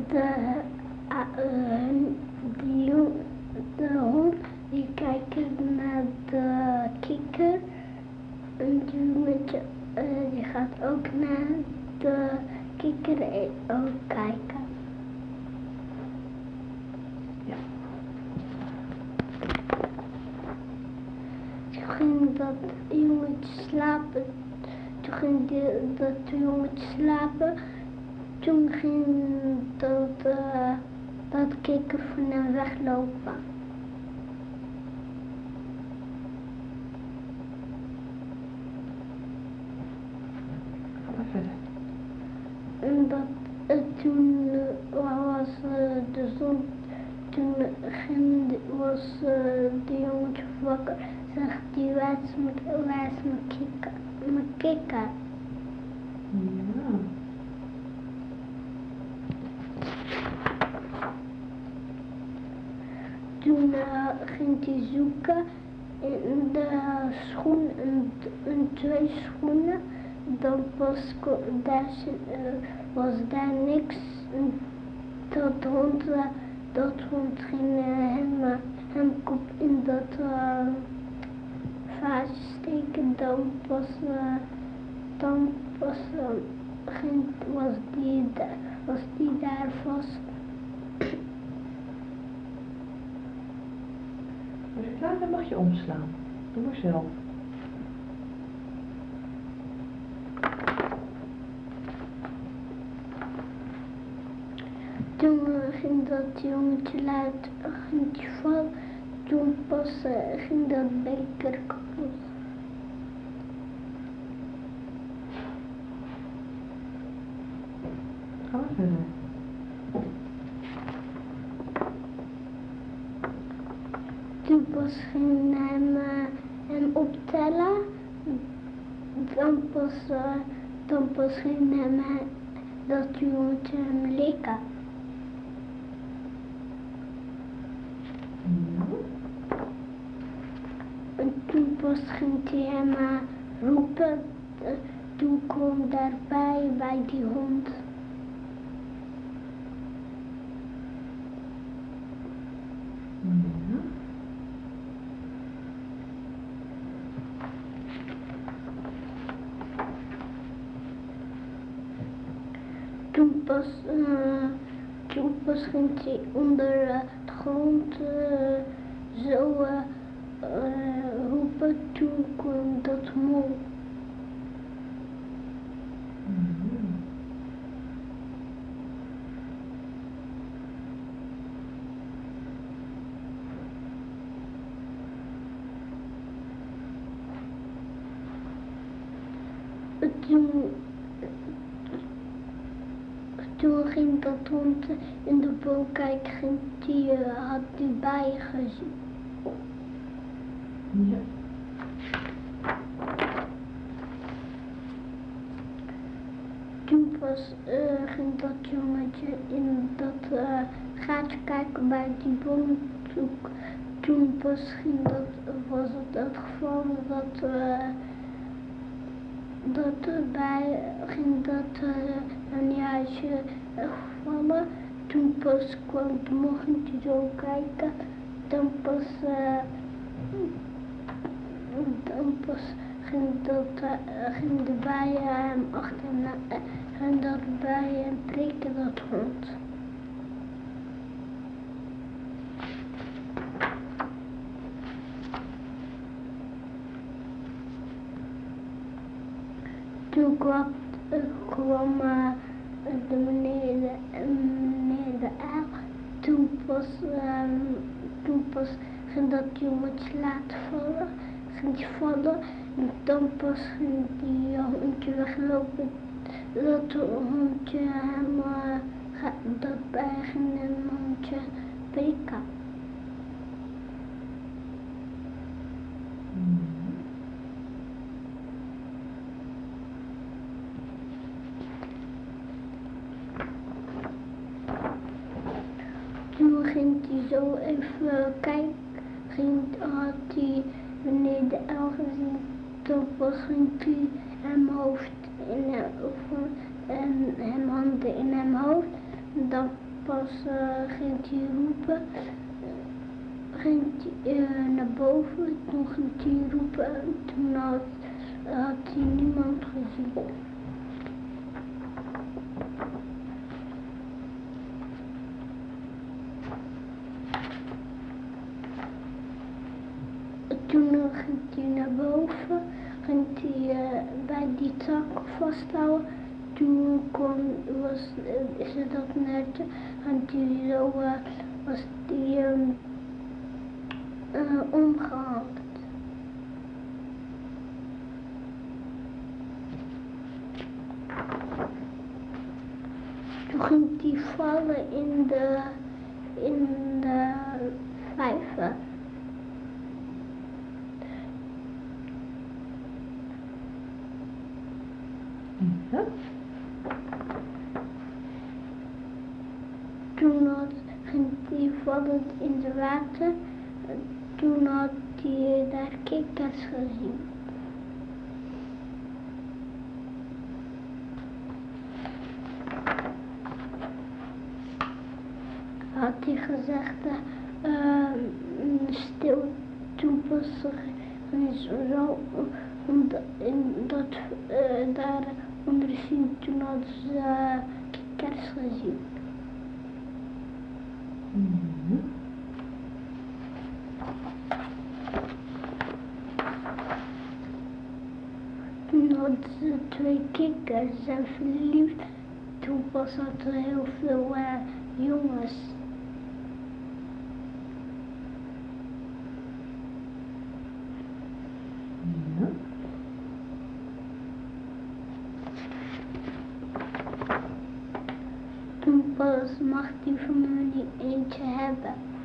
de hond die kijkt naar de kikker. En het jongetje die gaat ook naar de kikker ook kijken. Ja. Toen ging dat jongetje slapen. Toen ging dat jongetje slapen. Toen ging dat kikker van hem weglopen. Ga maar verder. En toen was de zon, toen was de jongetje wakker. Zegt hij, waar is mijn kikker? Ja. Toen ging hij zoeken in de schoen, in 2 schoenen. Dan was daar niks. Dat hond ging hem kop in dat vaasje steken. Dan was die daar vast. Als je klaar bent mag je omslaan. Doe maar zelf. Toen ging dat jongetje vallen. Toen pas ging dat beker kapot. Ga maar verder. Toen pas ging hem optellen. Dan pas ging dat jongetje hem likken. Ja. En toen pas ging hij hem roepen. Toen kwam daarbij bij die hond. Ja. Toen pas ging hij onder de grond zo roepen. Toen kwam dat mol. Toen ging dat hond in de boom kijken, had hij bijen gezien. Ja. Toen pas ging dat jongetje in dat gaatje kijken bij die boom. Toen pas was het geval dat ging dat een huisje vallen. Toen pas kwam de mocht zo kijken. Dan pas ging de bijen hem achterna en dat bijen prikken dat hond. Toen kwam de meneer de uil. Toen pas ging dat jongetje laten vallen. Ging hij vallen en dan pas ging die hondje weglopen. Dat hondje hem, dat bij ging een hondje prikken. Toen ging hij zo even kijken, had hij meneer de uil gezien. Toen pas ging hij hem hoofd in en hem handen in hem hoofd. pas ging hij roepen, ging hij naar boven, toen ging hij roepen en toen had hij niemand gezien. Toen ging hij naar boven, ging hij bij die tak vasthouden. Toen is het dat net, en toen zo was die omgehaald. Toen ging hij vallen in de vijver. Ja? Toen ging hij vallen in het water. Toen had hij daar kikkers gezien. Had hij gezegd, stil, toen pas ging zo daar onder zien, toen hadden ze kikkers gezien. Toen hadden ze 2 kikkers en verliefd. Toen pas hadden er heel veel jongens. Ja. Toen pas mag die van me niet eentje hebben.